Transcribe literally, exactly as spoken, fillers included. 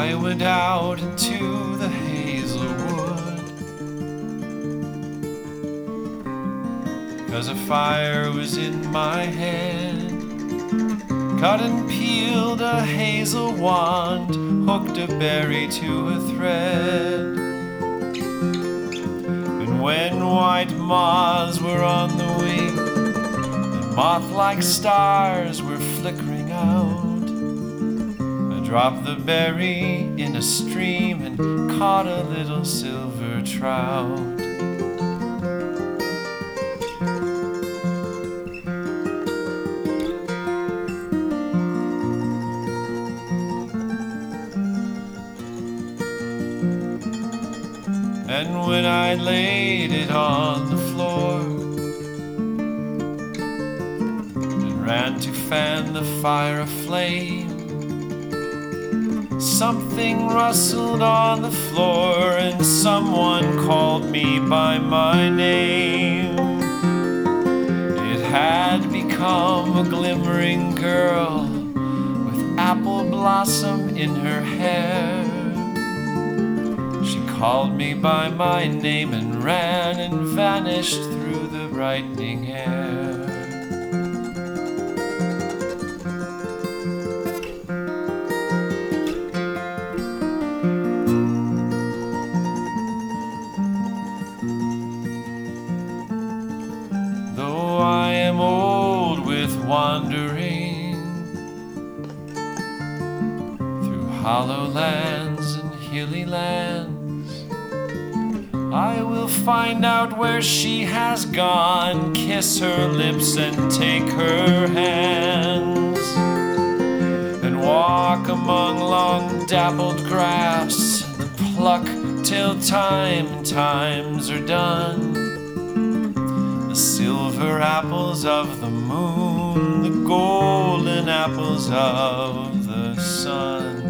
I went out into the hazelwood, 'cause a fire was in my head. Cut and peeled a hazel wand, hooked a berry to a thread. And when white moths were on the wing, and moth-like stars were flickering out, I dropped the berry in a stream and caught a little silver trout. And when I laid it on the floor and ran to fan the fire aflame, something rustled on the floor and someone called me by my name. It had become a glimmering girl with apple blossom in her hair. She called me by my name and ran and vanished through the brightening air. Though I am old with wandering through hollow lands and hilly lands, I will find out where she has gone, kiss her lips and take her hands, and walk among long dappled grass, and pluck till time and times are done. The silver apples of the moon, the golden apples of the sun.